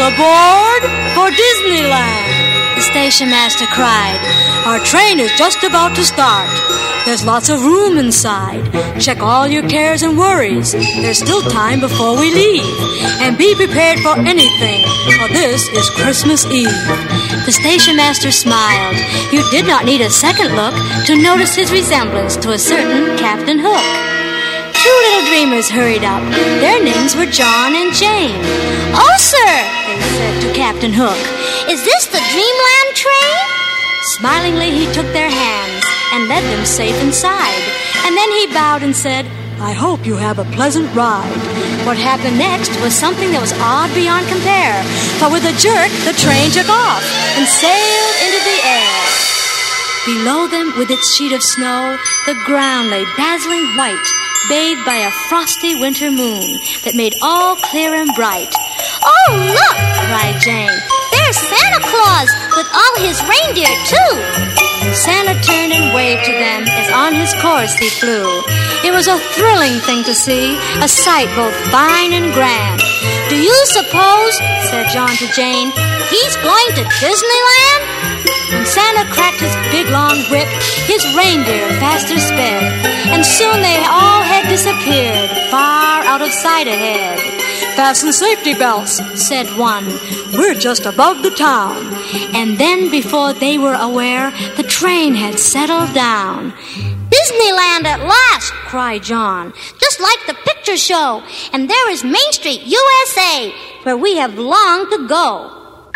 aboard for Disneyland, the station master cried. Our train is just about to start. There's lots of room inside. Check all your cares and worries. There's still time before we leave. And be prepared for anything, for this is Christmas Eve. The station master smiled. You did not need a second look to notice his resemblance to a certain Captain Hook. Two little dreamers hurried up. Their names were John and Jane. "Oh, sir," they said to Captain Hook, "is this the Dreamland train?" Smilingly, he took their hands and led them safe inside. And then he bowed and said, "I hope you have a pleasant ride." What happened next was something that was odd beyond compare. For with a jerk, the train took off and sailed into the air. Below them, with its sheet of snow, the ground lay dazzling white, bathed by a frosty winter moon that made all clear and bright. "Oh, look!" cried Jane. "There's Santa Claus with all his reindeer, too." Santa turned and waved to them as on his course he flew. It was a thrilling thing to see, a sight both fine and grand. "Do you suppose," said John to Jane, "he's going to Disneyland?" When Santa cracked his big long whip, his reindeer faster sped, and soon they all had disappeared, far out of sight ahead. "Fasten safety belts," said one. "We're just above the town." And then, before they were aware, the train had settled down. "Disneyland at last!" cried John. "Just like the picture show. And there is Main Street, USA, where we have longed to go."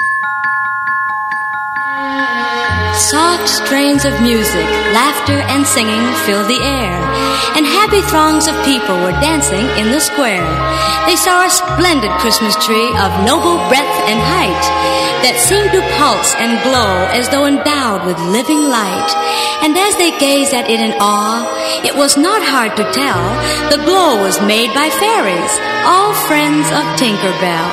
Soft strains of music, laughter, and singing filled the air, and happy throngs of people were dancing in the square. They saw a splendid Christmas tree of noble breadth and height that seemed to pulse and glow as though endowed with living light. And as they gazed at it in awe, it was not hard to tell the glow was made by fairies, all friends of Tinker Bell.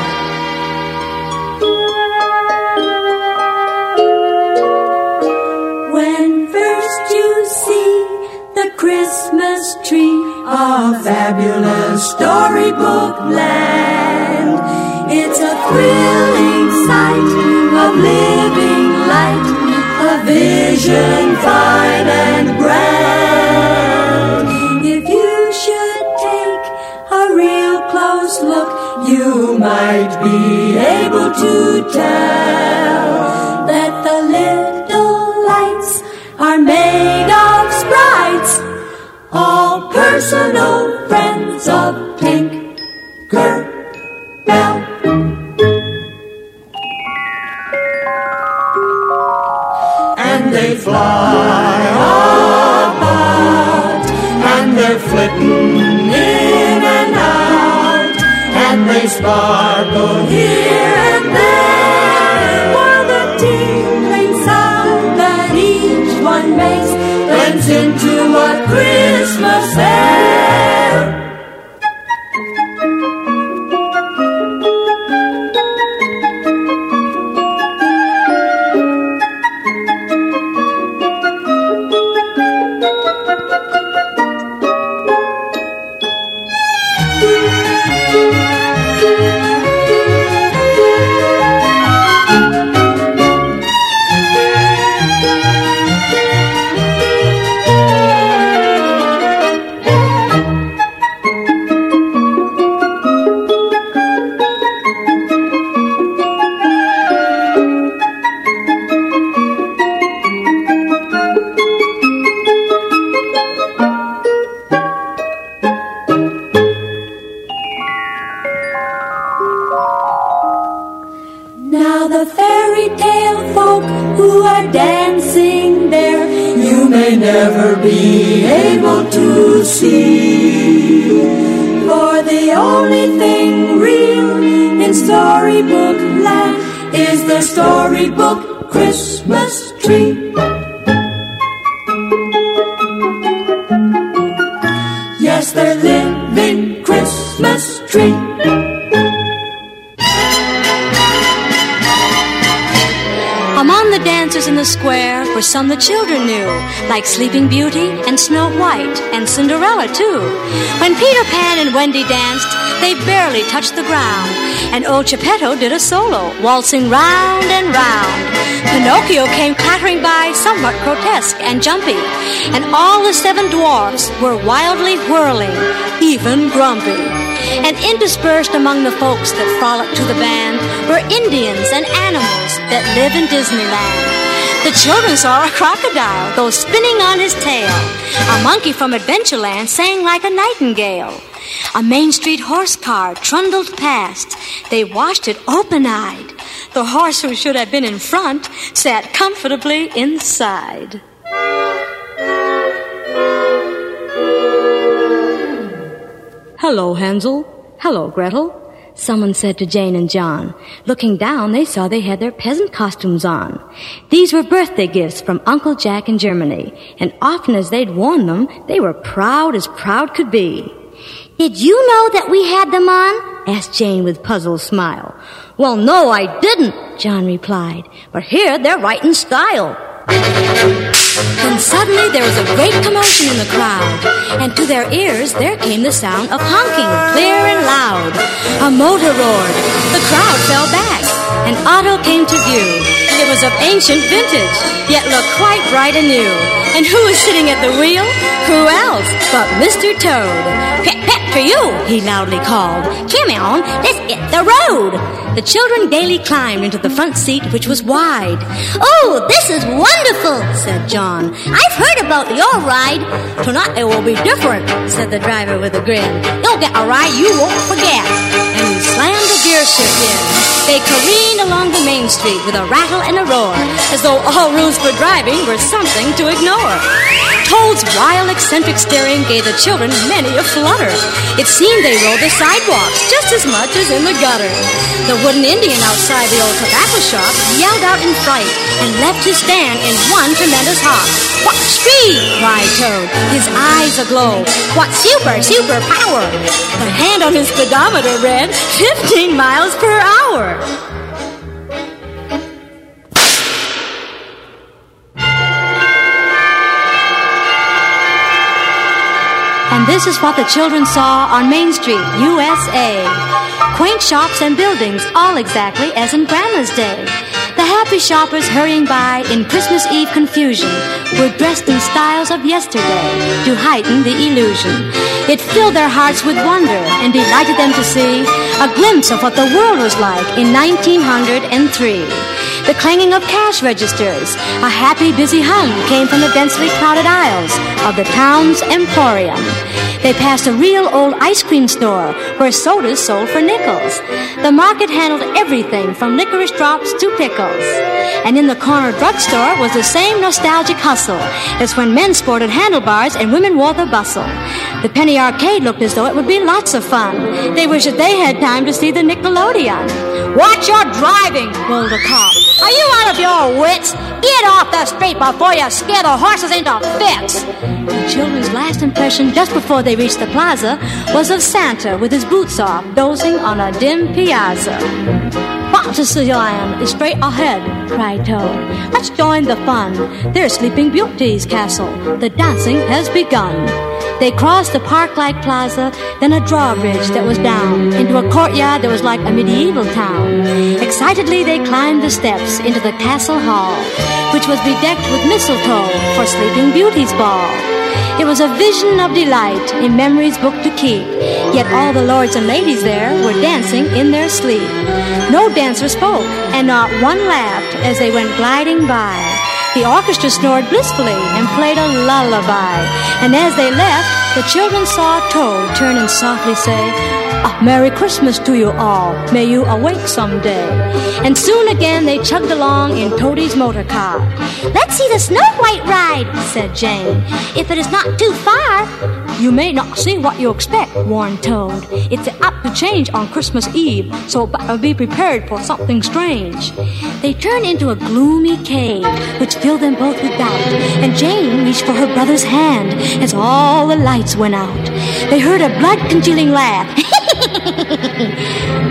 Christmas tree, a fabulous storybook land. It's a thrilling sight of living light, a vision fine and grand. If you should take a real close look, you might be able to tell that the little lights are made of sprites, all personal friends of Tinker Bell. And they fly about, and they're flitting in and out, and they sparkle here and there, while the tingling sound that each one makes blends into a Christmas air. Never be able to see, for the only thing real in storybook land is the storybook Christmas tree. Yes, their living Christmas tree. Among the dancers in the square were some the children knew, like Sleeping Beauty and Snow White and Cinderella, too. When Peter Pan and Wendy danced, they barely touched the ground, and old Geppetto did a solo, waltzing round and round. Pinocchio came clattering by, somewhat grotesque and jumpy, and all the 7 dwarfs were wildly whirling, even Grumpy. And interspersed among the folks that frolicked to the band were Indians and animals that live in Disneyland. The children saw a crocodile go spinning on his tail. A monkey from Adventureland sang like a nightingale. A Main Street horse car trundled past. They watched it open-eyed. The horse who should have been in front sat comfortably inside. Hello, Hansel. Hello, Gretel, someone said to Jane and John. Looking down, they saw they had their peasant costumes on. These were birthday gifts from Uncle Jack in Germany, and often as they'd worn them, they were proud as proud could be. Did you know that we had them on? Asked Jane with puzzled smile. Well, no, I didn't, John replied, but here they're right in style. Then suddenly there was a great commotion in the crowd, and to their ears there came the sound of honking, clear and loud. A motor roared. The crowd fell back. An auto came to view. It was of ancient vintage, yet looked quite bright and new. And who was sitting at the wheel? Who else but Mr. Toad? Pet, pet for you, he loudly called. Come on, let's hit the road. The children gaily climbed into the front seat, which was wide. Oh, this is wonderful, said John. I've heard about your ride. Tonight it will be different, said the driver with a grin. You'll get a ride you won't forget. And he slammed the gear shift in. They careened along the main street with a rattle and a roar, as though all rules for driving were something to ignore. Toad's wild, eccentric steering gave the children many a flutter. It seemed they rode the sidewalks just as much as in the gutter. The wooden Indian outside the old tobacco shop yelled out in fright and left his stand in one tremendous hop. What speed? Cried Toad, his eyes aglow. What super power? The hand on his speedometer read 15 miles per hour. And this is what the children saw on Main Street, USA. Quaint shops and buildings, all exactly as in Grandma's day. The happy shoppers hurrying by in Christmas Eve confusion were dressed in styles of yesterday to heighten the illusion. It filled their hearts with wonder and delighted them to see a glimpse of what the world was like in 1903. The clanging of cash registers, a happy, busy hum came from the densely crowded aisles of the town's emporium. They passed a real old ice cream store where sodas sold for nickels. The market handled everything from licorice drops to pickles. And in the corner drugstore was the same nostalgic hustle as when men sported handlebars and women wore the bustle. The penny arcade looked as though it would be lots of fun. They wished that they had time to see the Nickelodeon. Watch your driving, rolled a cop. Are you out of your wits? Get off the street before you scare the horses into fits. The children's last impression just before they reached the plaza was of Santa with his boots off, dozing on a dim piazza. Fantasyland is straight ahead, cried Toad. Let's join the fun. There's Sleeping Beauty's castle. The dancing has begun. They crossed the park-like plaza, then a drawbridge that was down, into a courtyard that was like a medieval town. Excitedly they climbed the steps into the castle hall, which was bedecked with mistletoe for Sleeping Beauty's ball. It was a vision of delight, a memory's book to keep, yet all the lords and ladies there were dancing in their sleep. No dancer spoke, and not one laughed as they went gliding by. The orchestra snored blissfully and played a lullaby. And as they left, the children saw Toad turn and softly say, "A Merry Christmas to you all. May you awake someday." And soon again they chugged along in Toadie's motor car. Let's see the Snow White ride, said Jane, if it is not too far. You may not see what you expect, warned Toad. It's apt to change on Christmas Eve, so be prepared for something strange. They turned into a gloomy cave, which filled them both with doubt, and Jane reached for her brother's hand as all the lights went out. They heard a blood-congealing laugh, and then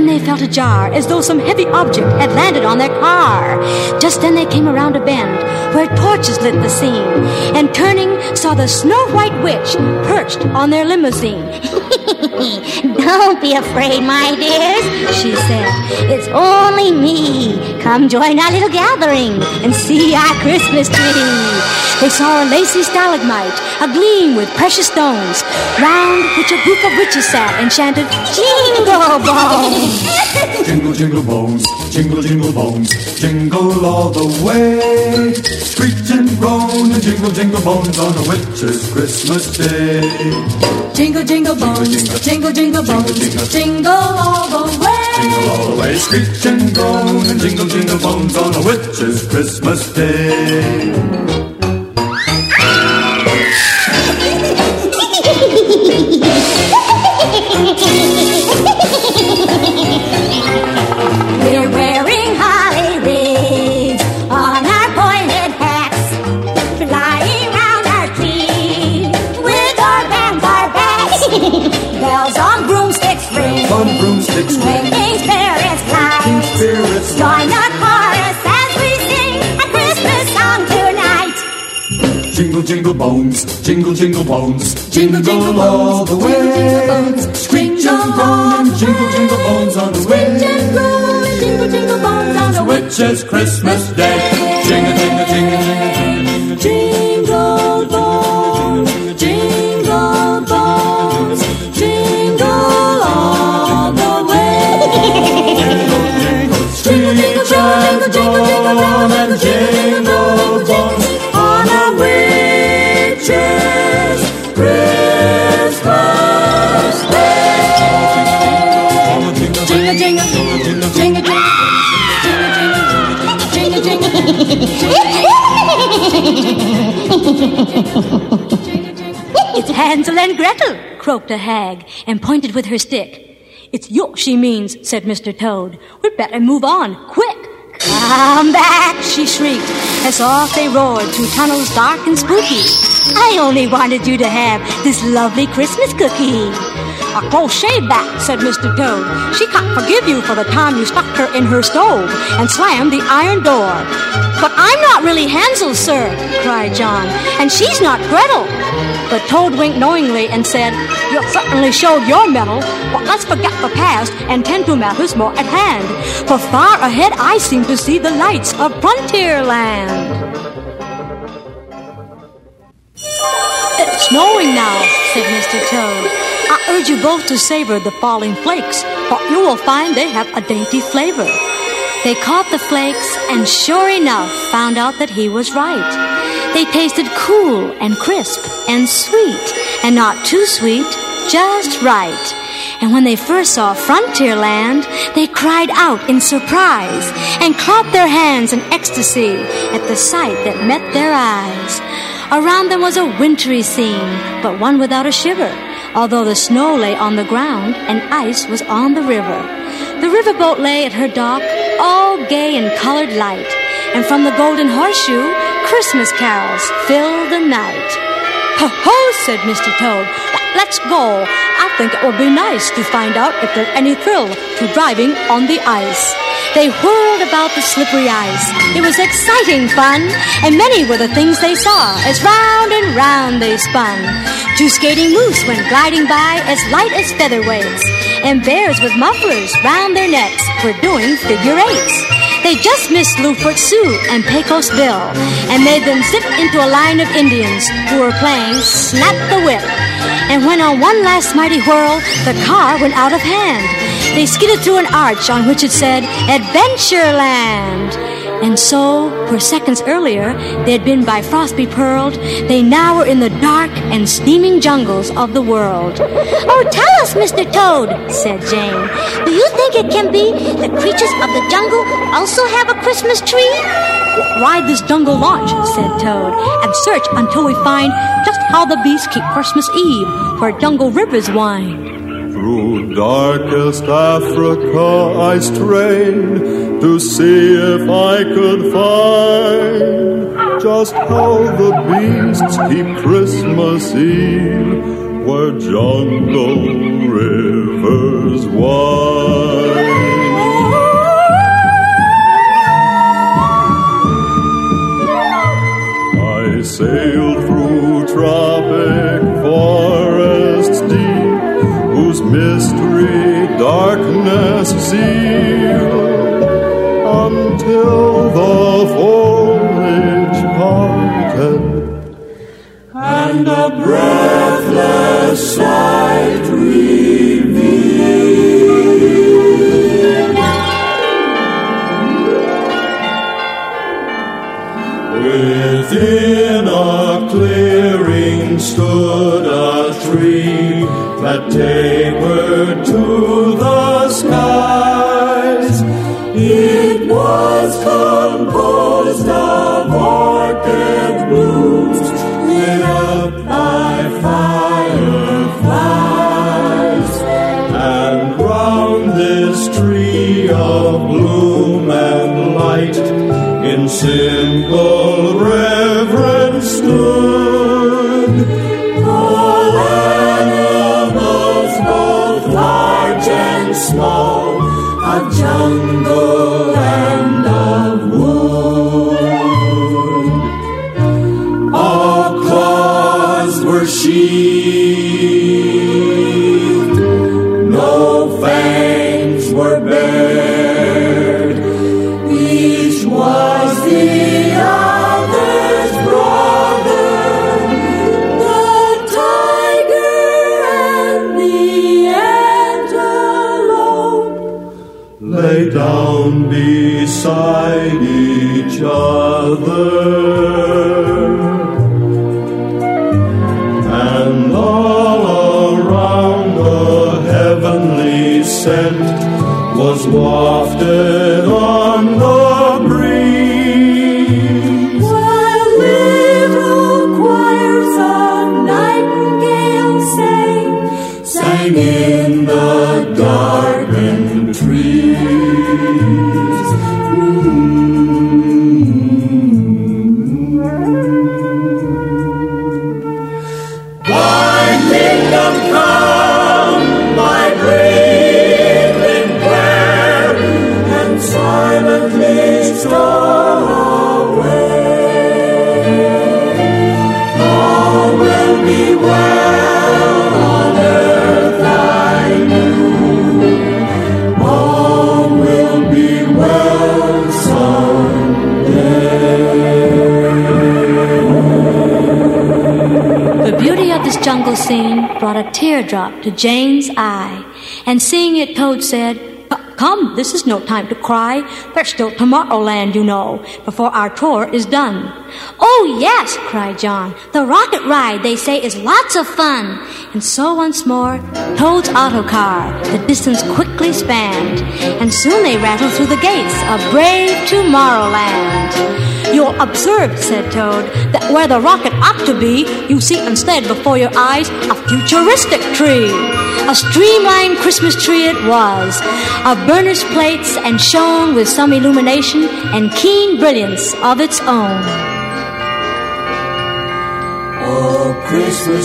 they felt ajar, as though some heavy object had landed on their car. Just then they came around a bend, where torches lit the scene, and turning, saw the Snow-White Witch perched on their limousine. Don't be afraid, my dears, she said. It's only me. Come join our little gathering and see our Christmas tree. They saw a lacy stalagmite, agleam with precious stones, round which a group of witches sat and chanted, Jingle Bones! Jingle, jingle bones, jingle bones, jingle all the way. Screech and groan and jingle bones on a witch's Christmas day. Jingle, jingle bones, jingle bones, jingle all the way. Jingle all the way, screech and groan and jingle bones on a witch's Christmas day. We're wearing holly wreaths on our pointed hats, flying round our tree with our backs. Bells on broomsticks ring, ringing spirits fly. Join the chorus as we sing a Christmas song tonight. Jingle, jingle bones, jingle bones, jingle all the way. Screech and groan and jingle bones on the way. Jingle bones on the Witch's Christmas Day. Jingle, jingle, jingle, jingle, Jingle bones, jingle bones, jingle all the way. Jingle, jingle, jingle, jingle, jingle bones on a witch's Christmas Day. Jingle, jingle, jingle, jingle, It's Hansel and Gretel, croaked a hag, and pointed with her stick. It's you she means, said Mr. Toad. We'd better move on, quick. Come back, she shrieked, as off they roared through tunnels dark and spooky. I only wanted you to have this lovely Christmas cookie. A close shave that, said Mr. Toad. She can't forgive you for the time you stuck her in her stove and slammed the iron door. But I'm not really Hansel, sir, cried John, and she's not Gretel. But Toad winked knowingly and said, You certainly showed your mettle, but let's forget the past and tend to matters more at hand. For far ahead I seem to see the lights of Frontierland. It's snowing now, said Mr. Toad. I urge you both to savor the falling flakes, for you will find they have a dainty flavor. They caught the flakes and sure enough found out that he was right. They tasted cool and crisp and sweet, and not too sweet, just right. And when they first saw Frontierland, they cried out in surprise and clapped their hands in ecstasy at the sight that met their eyes. Around them was a wintry scene, but one without a shiver, although the snow lay on the ground and ice was on the river. The riverboat lay at her dock, all gay in colored light, and from the Golden Horseshoe, Christmas carols filled the night. Ho-ho, said Mr. Toad, let's go. I think it would be nice to find out if there's any thrill to driving on the ice. They whirled about the slippery ice. It was exciting fun, and many were the things they saw as round and round they spun. Two skating moose went gliding by as light as featherweights, and bears with mufflers round their necks were doing figure eights. They just missed Bluefoot Sue and Pecos Bill and made them zip into a line of Indians who were playing Snap the Whip. And when on one last mighty whirl, the car went out of hand, they skidded through an arch on which it said Adventureland. And so, where seconds earlier they had been by frost bepearled, they now were in the dark and steaming jungles of the world. Oh, tell us, Mr. Toad, said Jane. Do you think it can be the creatures of the jungle also have a Christmas tree? Ride this jungle launch, said Toad, and search until we find just how the beasts keep Christmas Eve where jungle rivers wind. Through darkest Africa I strained to see if I could find just how the beasts keep Christmas Eve where jungle rivers wind. I sailed through tropic forests deep, whose mystery darkness sealed, until the foliage parted, and a breathless sight revealed. Within a clearing stood a tree that tapered to the skies. It was composed of orchid blooms lit up by fireflies, and round this tree of bloom and light in simple reverence stood all animals, both large and small, of jungle and of wood. All claws were sheathed, no fangs were bared. Each was the other's brother, the tiger and the antelope lay down beside each other, and all around the heavenly scent was wafted on the breeze, while little choirs of nightingales sang in the darkened trees. Thy kingdom come, my breathing prayer, and silently stole away. All will be well on earth, I knew. All will be well someday. The beauty of this jungle scene brought a teardrop to Jane's eye, and seeing it, Toad said, "Come, this is no time to cry. There's still Tomorrowland, you know, before our tour is done." "Oh, yes," cried John. "The rocket ride, they say, is lots of fun." And so once more, Toad's autocar the distance quickly spanned, and soon they rattled through the gates of brave Tomorrowland. "You'll observe," said Toad, "that where the rocket ought to be, you see instead before your eyes a futuristic tree." A streamlined Christmas tree it was, of burnished plates and shone with some illumination and keen brilliance of its own. Oh, Christmas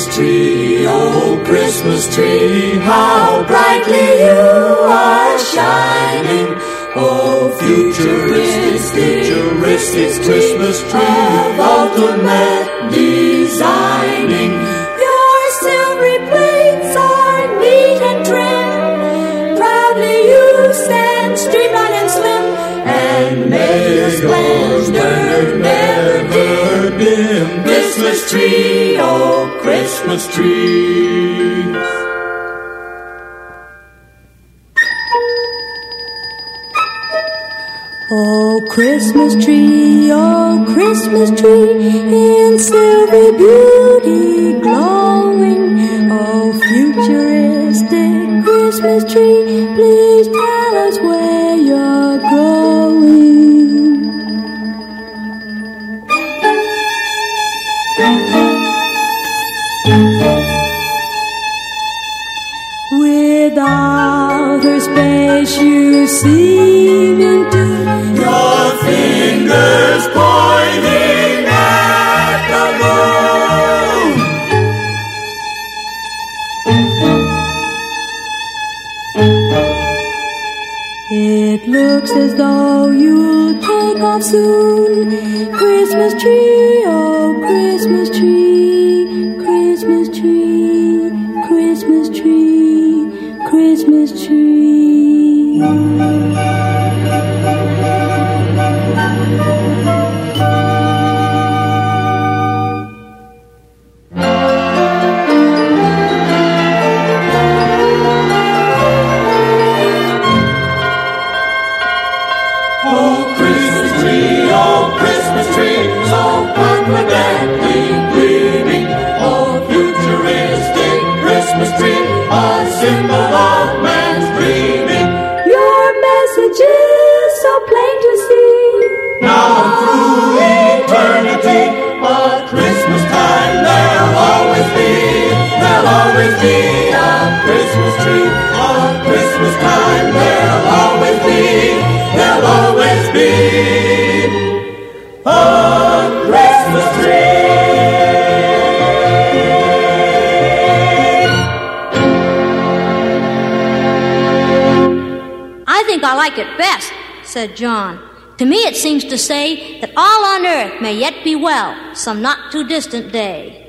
tree, how brightly you are shining. Oh, futuristic Christmas tree of ultimate designing. Your silvery plates are neat and trim. Proudly you stand streamlined and slim, and may your splendor never dim. Christmas tree, oh, Christmas tree. Oh, Christmas tree, in silver beauty glowing. Oh, futuristic Christmas tree, please tell us where you're going. With outer space you seem into your fingers pointing at the moon. off soon. Christmas tree, oh Christmas tree, Christmas tree, Christmas tree, Christmas tree. It best, said John. To me it seems to say that all on earth may yet be well some not too distant day.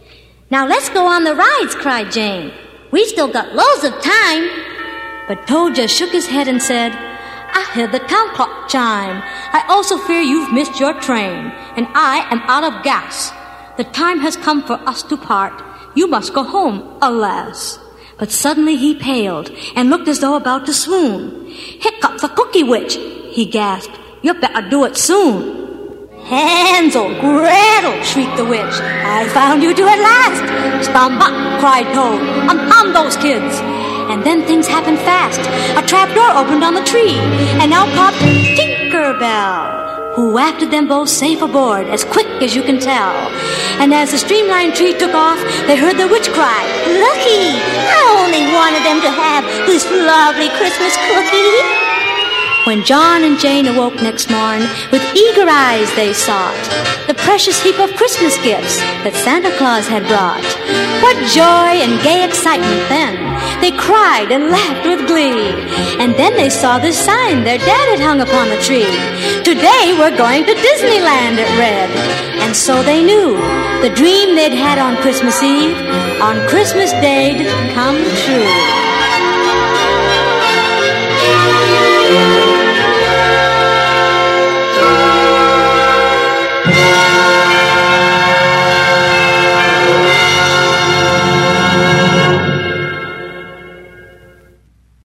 Now let's go on the rides, cried Jane. We still got loads of time. But Toad just shook his head and said, I heard the town clock chime. I also fear you've missed your train, and I am out of gas. The time has come for us to part. You must go home, alas. But suddenly he paled and looked as though about to swoon. Hiccup the cookie witch, he gasped. You better do it soon. Hansel, Gretel, shrieked the witch. I found you two at last. Stand back, cried Toad. Unarm those kids. And then things happened fast. A trapdoor opened on the tree, and out popped Tinker Bell, who wafted them both safe aboard as quick as you can tell. And as the streamlined tree took off, they heard the witch cry, Lucky! I only wanted them to have this lovely Christmas cookie. When John and Jane awoke next morn, with eager eyes they sought the precious heap of Christmas gifts that Santa Claus had brought. What joy and gay excitement then! They cried and laughed with glee. And then they saw this sign their dad had hung upon the tree. Today we're going to Disneyland, it read. And so they knew the dream they'd had on Christmas Eve, on Christmas Day'd come true.